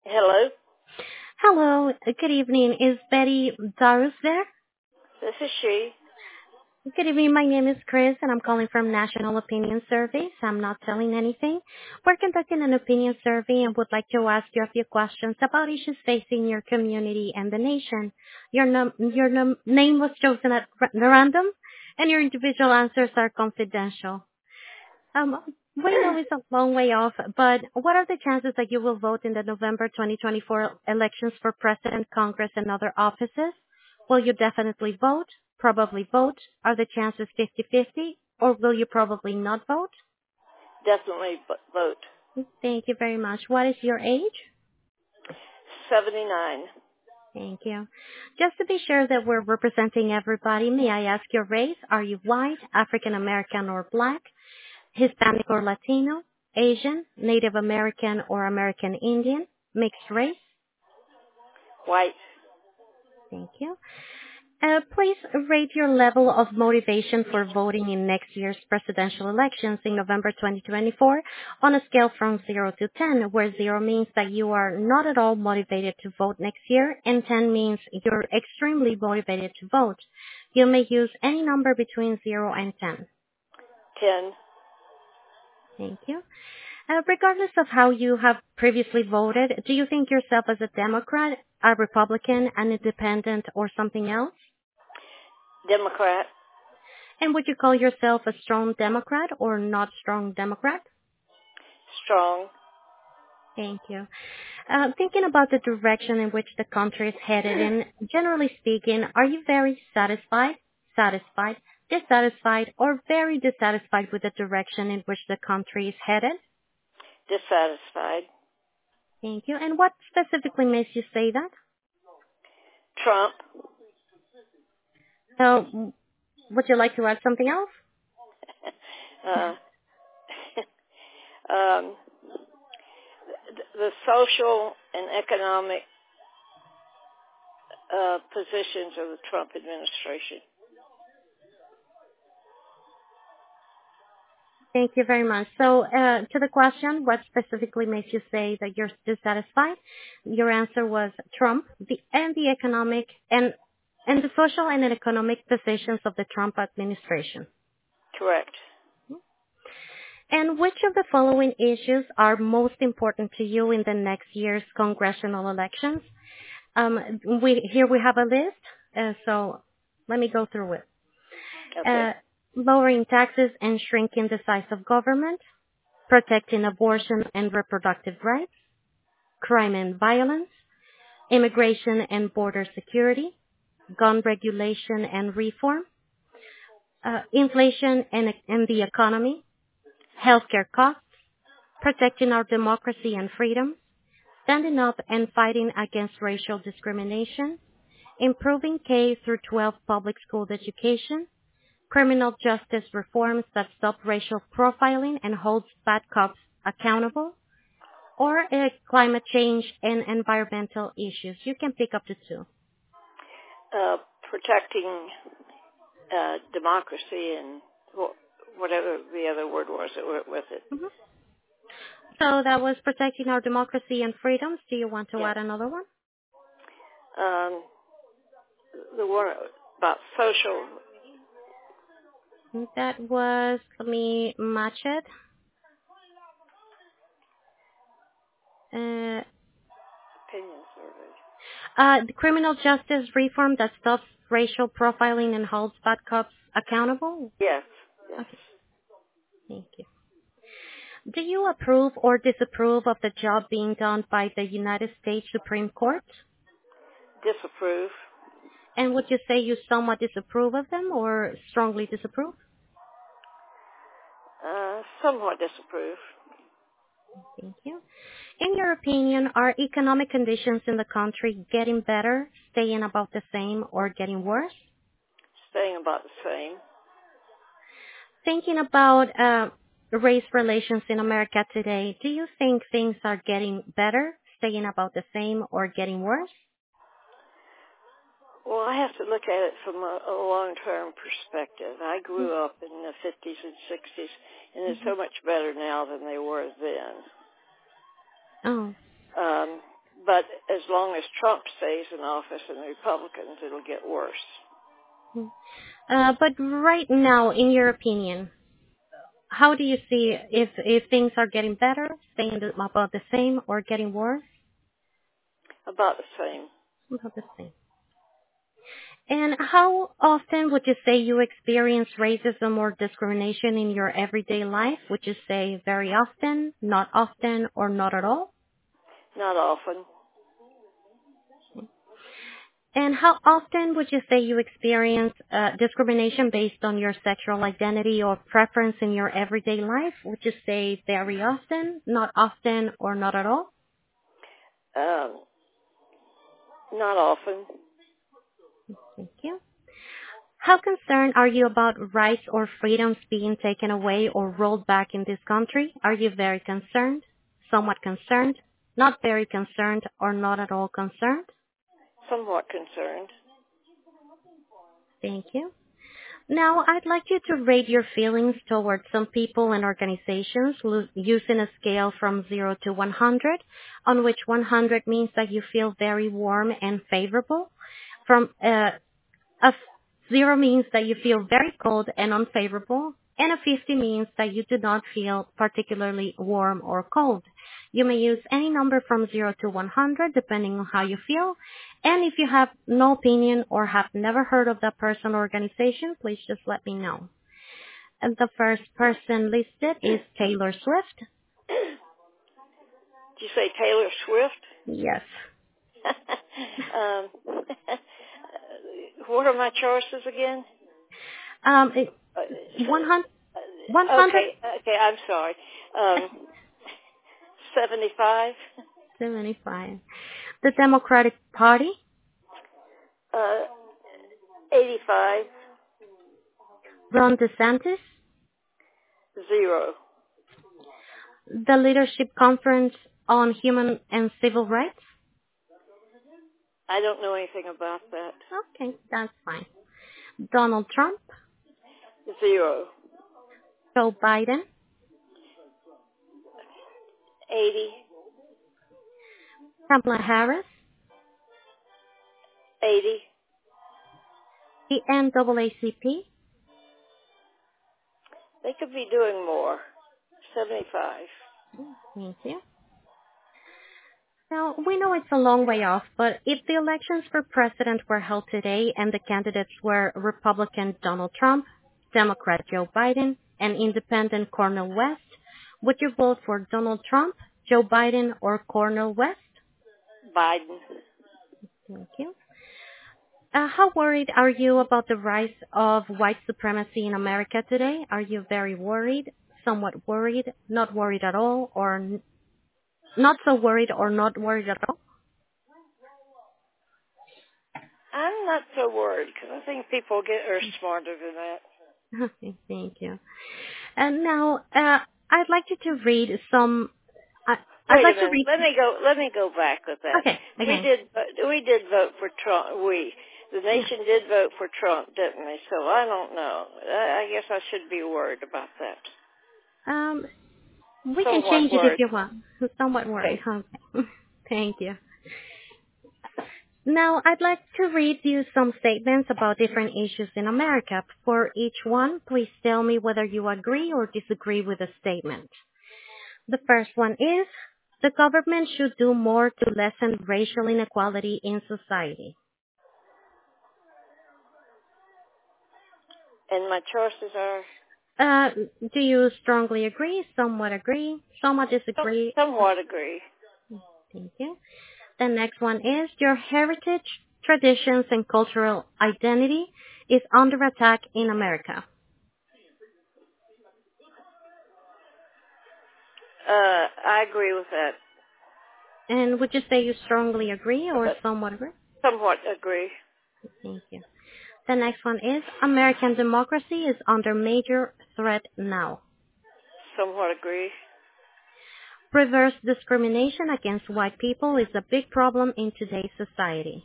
Hello, Hello, good evening. Is Betty Darus there? this is she. Good evening. My name is Chris, and I'm calling from National Opinion Surveys. I'm not telling anything. We're conducting an opinion survey and would like to ask you a few questions about issues facing your community and the nation. Your name was chosen at random, and your individual answers are confidential. Um, we know it's a long way off, but what are the chances that you will vote in the November 2024 elections for President, Congress, and other offices? Will you definitely vote? Probably vote? Are the chances 50-50? Or will you probably not vote? Definitely vote. Thank you very much. What is your age? 79. Thank you. Just to be sure that we're representing everybody, may I ask your race? Are you white, African American, or black? Hispanic or Latino, Asian, Native American or American Indian, mixed race? White. Thank you. Please rate your level of motivation for voting in next year's presidential elections in November 2024 on a scale from 0 to 10, where 0 means that you are not at all motivated to vote next year, and 10 means you're extremely motivated to vote. You may use any number between 0 and 10. 10. Thank you. Regardless of how you have previously voted, do you think yourself as a Democrat, a Republican, an independent, or something else? Democrat. And would you call yourself a strong Democrat or not strong Democrat? Strong. Thank you. Thinking about the direction in which the country is headed in, generally speaking, are you very satisfied, dissatisfied, or very dissatisfied with the direction in which the country is headed? Dissatisfied. Thank you. And what specifically makes you say that? Trump. So, would you like to add something else? uh, um, the social and economic positions of the Trump administration. Thank you very much. So, to the question, what specifically makes you say that you're dissatisfied? Your answer was Trump, the economic and the social and economic positions of the Trump administration. Correct. And which of the following issues are most important to you in the next year's congressional elections? Here we have a list, so let me go through it. Okay. Lowering taxes and shrinking the size of government, protecting abortion and reproductive rights, crime and violence, immigration and border security, gun regulation and reform, inflation and the economy, healthcare costs, protecting our democracy and freedom, standing up and fighting against racial discrimination, improving K through 12 public school education, criminal justice reforms that stop racial profiling and holds bad cops accountable, or climate change and environmental issues. You can pick up the two. Protecting democracy and whatever the other word was that went with it. Mm-hmm. So that was protecting our democracy and freedoms. Do you want to add another one? The one about social. That was, let me match it. Opinion survey. The criminal justice reform that stops racial profiling and holds bad cops accountable? Yes. Okay. Thank you. Do you approve or disapprove of the job being done by the United States Supreme Court? Disapprove. And would you say you somewhat disapprove of them or strongly disapprove? Somewhat disapprove. Thank you. In your opinion, are economic conditions in the country getting better, staying about the same, or getting worse? Staying about the same. Thinking about race relations in America today, do you think things are getting better, staying about the same, or getting worse? Well, I have to look at it from a long-term perspective. I grew up in the 50s and 60s, and it's so much better now than they were then. Oh. But as long as Trump stays in office and the Republicans, it'll get worse. But right now, in your opinion, how do you see if things are getting better, staying about the same, or getting worse? About the same. About the same. And how often would you say you experience racism or discrimination in your everyday life? Would you say very often, not often, or not at all? Not often. And how often would you say you experience discrimination based on your sexual identity or preference in your everyday life? Would you say very often, not often, or not at all? Not often. Thank you. How concerned are you about rights or freedoms being taken away or rolled back in this country? Are you very concerned, somewhat concerned, not very concerned, or not at all concerned? Somewhat concerned. Thank you. Now, I'd like you to rate your feelings towards some people and organizations using a scale from 0 to 100, on which 100 means that you feel very warm and favorable. From a 0 means that you feel very cold and unfavorable, and a 50 means that you do not feel particularly warm or cold. You may use any number from 0 to 100 depending on how you feel. And if you have no opinion or have never heard of that person or organization, please just let me know. And the first person listed is Taylor Swift. Did you say Taylor Swift? Yes. What are my choices again? 100. Okay, I'm sorry. 75. 75. The Democratic Party. 85. Ron DeSantis. 0. The Leadership Conference on Human and Civil Rights. I don't know anything about that. Okay, that's fine. Donald Trump. 0. Joe Biden. 80. Kamala Harris. 80. The NAACP. They could be doing more. 75. Thank you. Now, we know it's a long way off, but if the elections for president were held today and the candidates were Republican Donald Trump, Democrat Joe Biden, and Independent Cornel West, would you vote for Donald Trump, Joe Biden, or Cornel West? Biden. Thank you. How worried are you about the rise of white supremacy in America today? Are you very worried, somewhat worried, not worried at all, or not so worried or not worried at all? I'm not so worried because I think people are smarter than that. Okay, thank you. And now, I'd like you to read some. Wait a minute. Let me go back with that. Okay. We did vote for Trump. The nation did vote for Trump, didn't they? So I don't know. I guess I should be worried about that. We can change it if you want. Somewhat worried. Okay. Thank you. Now, I'd like to read you some statements about different issues in America. For each one, please tell me whether you agree or disagree with the statement. The first one is, the government should do more to lessen racial inequality in society. And my choices are? Do you strongly agree, somewhat disagree? Somewhat agree. Thank you. The next one is, your heritage, traditions, and cultural identity is under attack in America. I agree with that. And would you say you strongly agree or somewhat agree? Somewhat agree. Thank you. The next one is, American democracy is under major threat now. Somewhat agree. Reverse discrimination against white people is a big problem in today's society.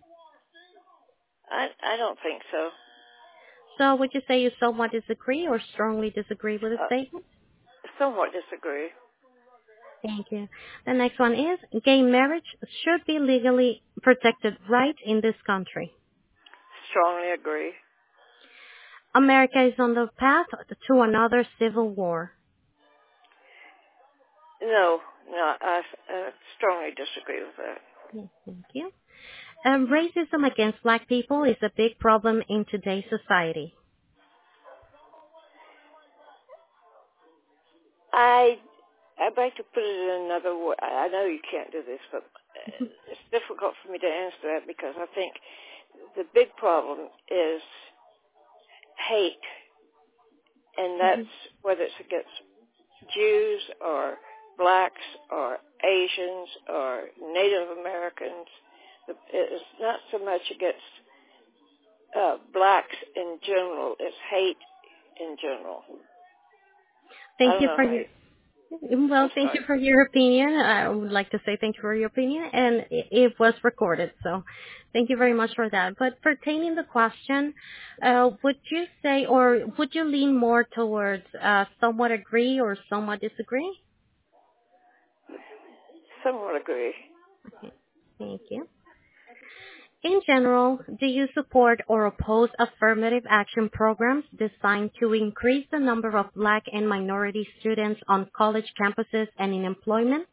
I don't think so. So would you say you somewhat disagree or strongly disagree with the statement? Somewhat disagree. Thank you. The next one is gay marriage should be legally protected right in this country. Strongly agree. America is on the path to another civil war. No, I strongly disagree with that. Yes, thank you. Racism against black people is a big problem in today's society. I'd like to put it in another way. I know you can't do this, but it's difficult for me to answer that because I think the big problem is hate, and that's whether it's against Jews or blacks or Asians or Native Americans. It's not so much against blacks in general. It's hate in general. Thank you for your opinion. I would like to say thank you for your opinion, and it was recorded, so thank you very much for that. But pertaining the question, would you say, or would you lean more towards somewhat agree or somewhat disagree? Somewhat agree. Okay, thank you. In general, do you support or oppose affirmative action programs designed to increase the number of black and minority students on college campuses and in employment?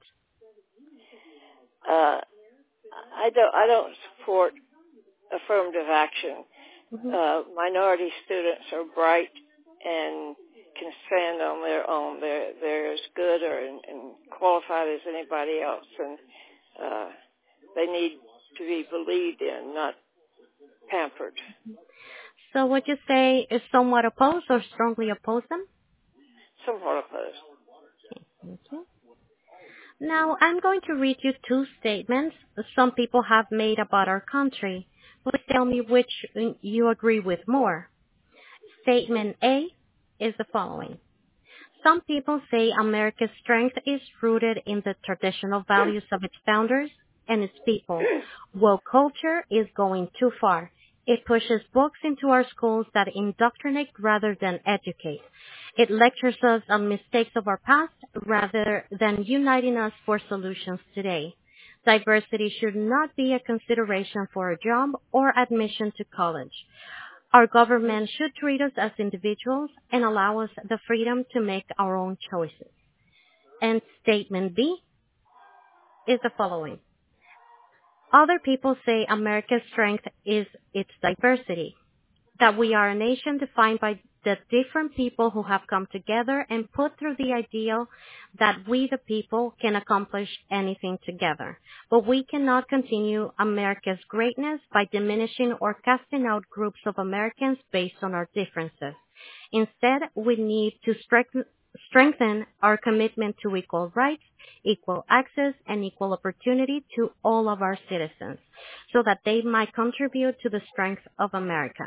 I don't support affirmative action. Minority students are bright and can stand on their own. They're as good or and qualified as anybody else, and they need to be believed in, not pampered. So would you say is somewhat opposed or strongly oppose them? Somewhat opposed. Okay, thank you. Now, I'm going to read you two statements some people have made about our country. Please tell me which you agree with more. Statement A is the following. Some people say America's strength is rooted in the traditional values of its founders and its people. Woke culture is going too far. It pushes books into our schools that indoctrinate rather than educate. It lectures us on mistakes of our past rather than uniting us for solutions today. Diversity should not be a consideration for a job or admission to college. Our government should treat us as individuals and allow us the freedom to make our own choices. And statement B is the following. Other people say America's strength is its diversity, that we are a nation defined by the different people who have come together and put through the ideal that we the people can accomplish anything together. But we cannot continue America's greatness by diminishing or casting out groups of Americans based on our differences. Instead, we need to strengthen our commitment to equal rights, equal access, and equal opportunity to all of our citizens so that they might contribute to the strength of America.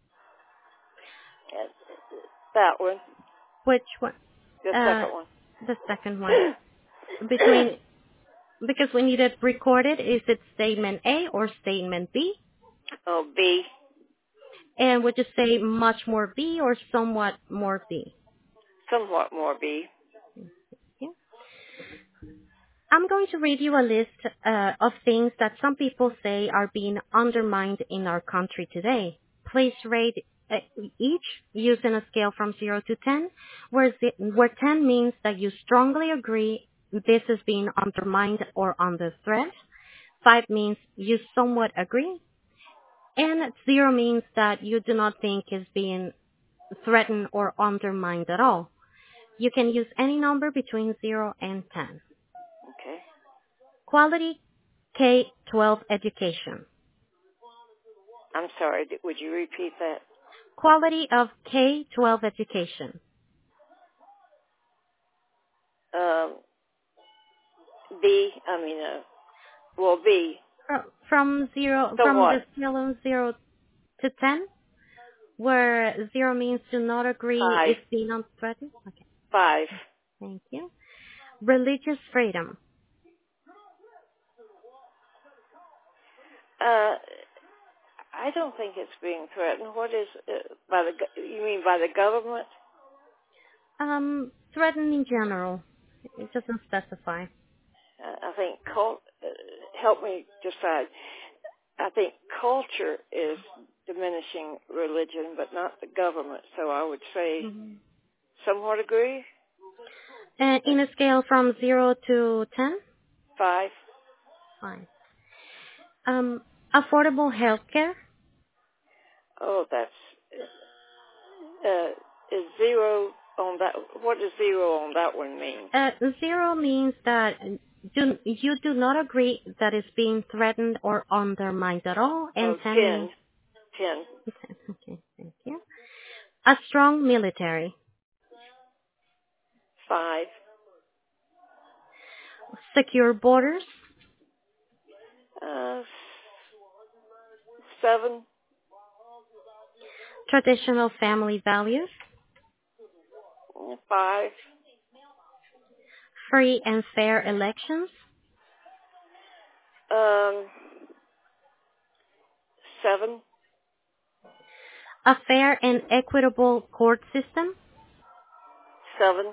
That one. Which one? The second one. The second one. Because we need it recorded, is it statement A or statement B? Oh, B. And would you say much more B or somewhat more B? Somewhat more B. Yeah. I'm going to read you a list of things that some people say are being undermined in our country today. Please rate each using a scale from 0 to 10, where 10 means that you strongly agree this is being undermined or under threat. 5 means you somewhat agree. And 0 means that you do not think is being threatened or undermined at all. You can use any number between 0 and 10. Okay. Quality K-12 education. I'm sorry, would you repeat that? Quality of K-12 education. B. From the scale of 0 to 10, where 0 means do not agree 5. if being unthreatened. Okay. 5. Thank you. Religious freedom. I don't think it's being threatened. What is you mean by the government? Threatened in general. It doesn't specify. I think help me decide. I think culture is diminishing religion, but not the government. So I would say somewhat agree. In a scale from 0 to 10? 5. Fine. Affordable health care? Oh, that's is 0 on that. What does 0 on that one mean? 0 means that you do not agree that it's being threatened or undermined at all. And 10 means 10. Okay, thank you. A strong military. 5. Secure borders. 7. Traditional family values. 5. Free and fair elections. 7. A fair and equitable court system. 7.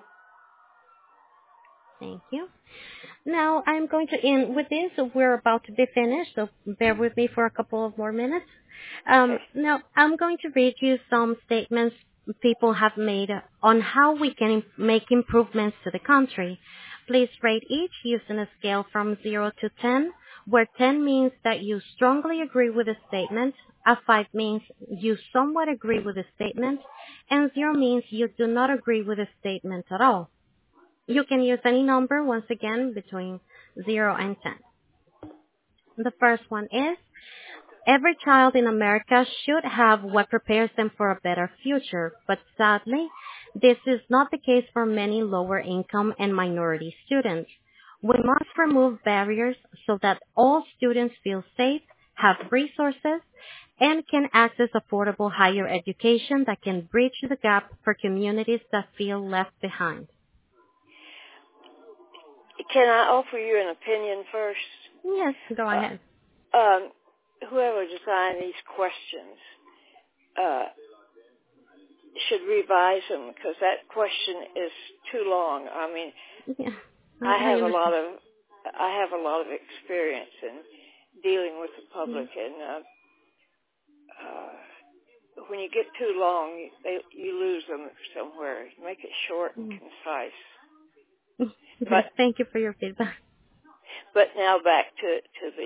Thank you. Now I'm going to end with this. We're about to be finished, so bear with me for a couple of more minutes. Now I'm going to read you some statements people have made on how we can make improvements to the country. Please rate each using a scale from 0 to 10, where 10 means that you strongly agree with the statement, a 5 means you somewhat agree with the statement, and 0 means you do not agree with the statement at all. You can use any number, once again, between 0 and 10. The first one is, every child in America should have what prepares them for a better future, but sadly, this is not the case for many lower income and minority students. We must remove barriers so that all students feel safe, have resources, and can access affordable higher education that can bridge the gap for communities that feel left behind. Can I offer you an opinion first? Yes, go ahead. Whoever designed these questions should revise them, because that question is too long. I mean, Yeah, I have a lot of experience in dealing with the public, and when you get too long, you lose them somewhere. Make it short and concise. But thank you for your feedback. But now back to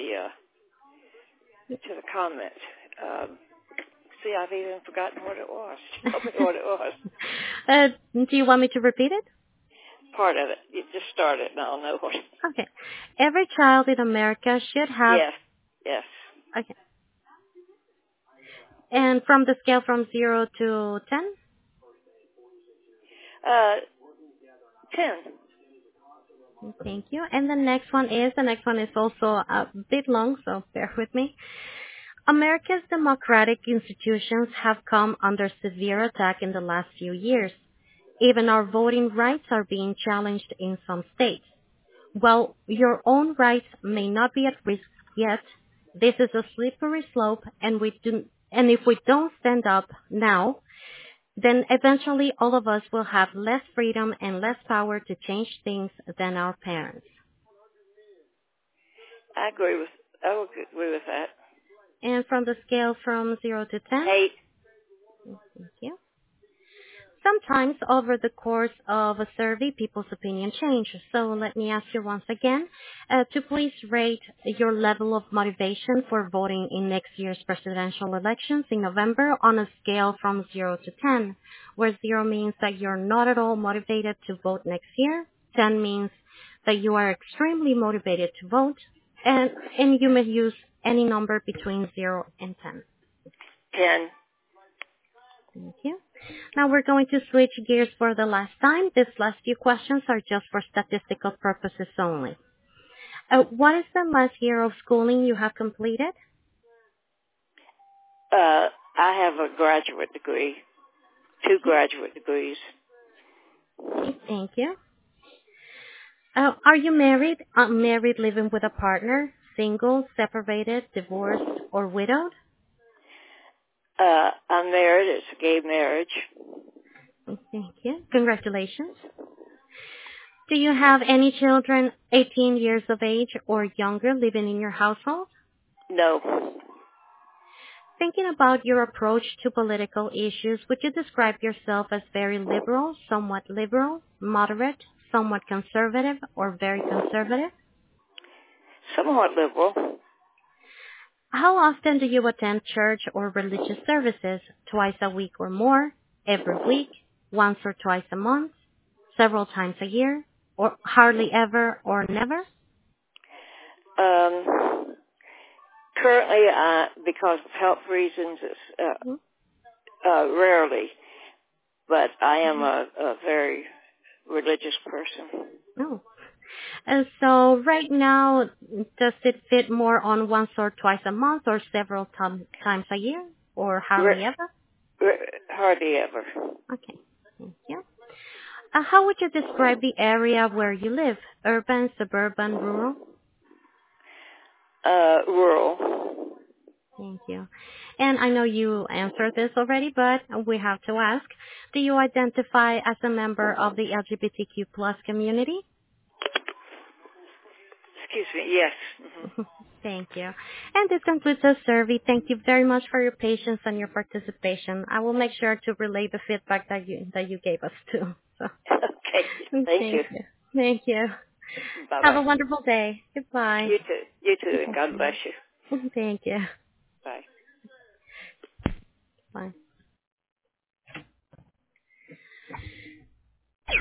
the comment. See, I've even forgotten what it was. Tell me what it was. Do you want me to repeat it? Part of it. You just start it, and I'll know what. Okay. Every child in America should have. Yes. Okay. And from the scale from 0 to 10? 10. Thank you. And the next one is also a bit long, so bear with me. America's democratic institutions have come under severe attack in the last few years. Even our voting rights are being challenged in some states. While your own rights may not be at risk yet, this is a slippery slope, and if we don't stand up now, then eventually all of us will have less freedom and less power to change things than our parents. I would agree with that. And from the scale from 0 to 10? 8. Thank you. Sometimes over the course of a survey, people's opinion changes. So let me ask you once again to please rate your level of motivation for voting in next year's presidential elections in November on a scale from 0 to 10, where 0 means that you're not at all motivated to vote next year, 10 means that you are extremely motivated to vote, and you may use any number between 0 and 10. 10. Thank you. Now we're going to switch gears for the last time. These last few questions are just for statistical purposes only. What is the last year of schooling you have completed? I have a graduate degree, 2 graduate degrees. Thank you. Are you married, unmarried, living with a partner, single, separated, divorced, or widowed? I'm married. It's a gay marriage. Thank you. Congratulations. Do you have any children 18 years of age or younger living in your household? No. Thinking about your approach to political issues, would you describe yourself as very liberal, somewhat liberal, moderate, somewhat conservative, or very conservative? Somewhat liberal. How often do you attend church or religious services? Twice a week or more? Every week? Once or twice a month? Several times a year? Or hardly ever or never? Currently, because of health reasons, it's rarely. But I am a very religious person. Oh. So right now, does it fit more on once or twice a month or several times a year or hardly ever? Hardly ever. Okay, thank you. How would you describe the area where you live? Urban, suburban, rural? Rural. Thank you. And I know you answered this already, but we have to ask, do you identify as a member of the LGBTQ plus community? Excuse me, yes. Mm-hmm. Thank you. And this concludes the survey. Thank you very much for your patience and your participation. I will make sure to relay the feedback that you gave us too. So. Okay, thank you. Thank you. Bye-bye. Have a wonderful day. Goodbye. You too, and God bless you. Thank you. Bye. Bye.